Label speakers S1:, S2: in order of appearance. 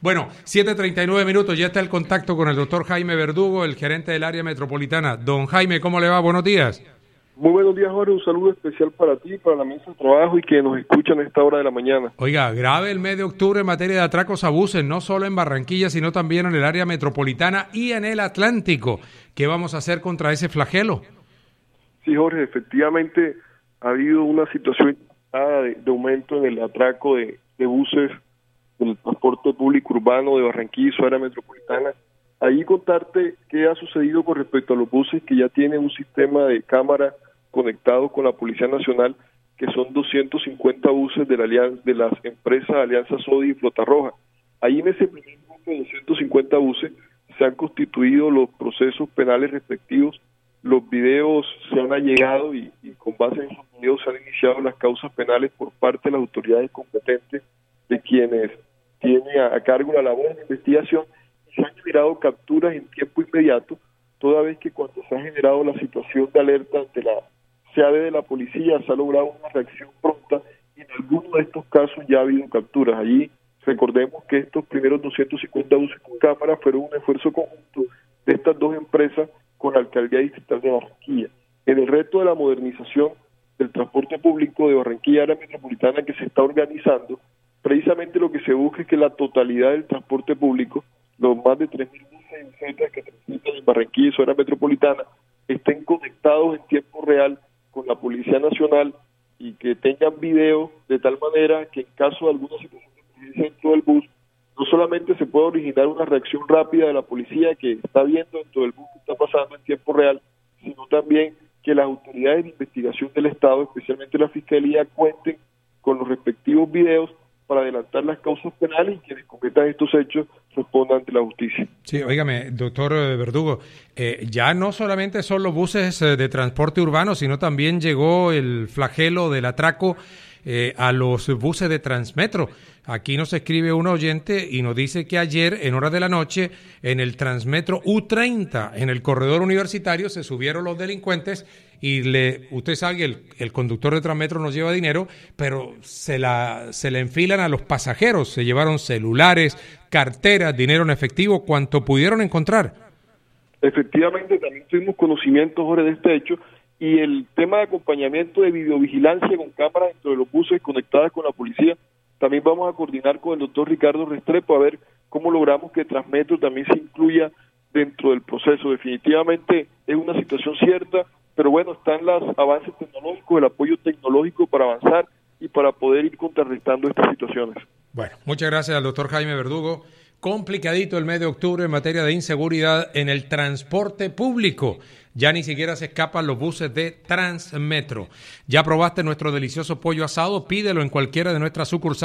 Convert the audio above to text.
S1: Bueno, 7:39, ya está el contacto con el doctor Jaime Verdugo, el gerente del área metropolitana. Don Jaime, ¿cómo le va? Buenos días.
S2: Muy buenos días, Jorge. Un saludo especial para ti, para la mesa de trabajo y que nos escuchan a esta hora de la mañana.
S1: Oiga, grave el mes de octubre en materia de atracos a buses, no solo en Barranquilla, sino también en el área metropolitana y en el Atlántico. ¿Qué vamos a hacer contra ese flagelo?
S2: Sí, Jorge, efectivamente ha habido una situación de aumento en el atraco de buses del transporte público urbano de Barranquilla y su área metropolitana. Ahí contarte qué ha sucedido con respecto a los buses que ya tienen un sistema de cámara conectado con la Policía Nacional, que son 250 buses de las empresas Alianza Sodi y Flota Roja. Ahí en ese primer grupo de 250 buses se han constituido los procesos penales respectivos, los videos se han allegado y con base en esos videos se han iniciado las causas penales por parte de las autoridades competentes de quienes tienen a cargo la labor de investigación. Se han generado capturas en tiempo inmediato, toda vez que cuando se ha generado la situación de alerta ante la CAD de la policía se ha logrado una reacción pronta y en algunos de estos casos ya ha habido capturas. Allí recordemos que estos primeros 250 buses con cámara fueron un esfuerzo conjunto de estas dos empresas con la Alcaldía Distrital de Barranquilla. En el reto de la modernización del transporte público de Barranquilla, área metropolitana, que se está organizando, precisamente lo que se busca es que la totalidad del transporte público, los más de 3.000 buses que transitan en Barranquilla y su área metropolitana, estén conectados en tiempo real con la Policía Nacional y que tengan video de tal manera que en caso de alguna situación de emergencia dentro del bus, no solamente se pueda originar una reacción rápida de la policía que está viendo dentro del bus que está pasando en tiempo real, sino también que las autoridades de investigación del Estado, especialmente la Fiscalía, cuenten con los respectivos videos para adelantar las causas penales y quienes cometan estos hechos respondan ante la justicia.
S1: Sí, óigame, doctor Verdugo, ya no solamente son los buses de transporte urbano, sino también llegó el flagelo del atraco a los buses de Transmetro. Aquí nos escribe un oyente y nos dice que ayer, en horas de la noche, en el Transmetro U30, en el corredor universitario, se subieron los delincuentes y usted sabe que el conductor de Transmetro nos lleva dinero, pero se le enfilan a los pasajeros, se llevaron celulares, carteras, dinero en efectivo, cuanto pudieron encontrar.
S2: Efectivamente, también tuvimos conocimiento, Jorge, de este hecho, y el tema de acompañamiento de videovigilancia con cámaras dentro de los buses conectadas con la policía, también vamos a coordinar con el doctor Ricardo Restrepo a ver cómo logramos que Transmetro también se incluya dentro del proceso. Definitivamente es una situación cierta, pero bueno, están los avances tecnológicos, el apoyo tecnológico para avanzar y para poder ir contrarrestando estas situaciones.
S1: Bueno, muchas gracias al doctor Jaime Verdugo. Complicadito el mes de octubre en materia de inseguridad en el transporte público. Ya ni siquiera se escapan los buses de Transmetro. ¿Ya probaste nuestro delicioso pollo asado? Pídelo en cualquiera de nuestras sucursales.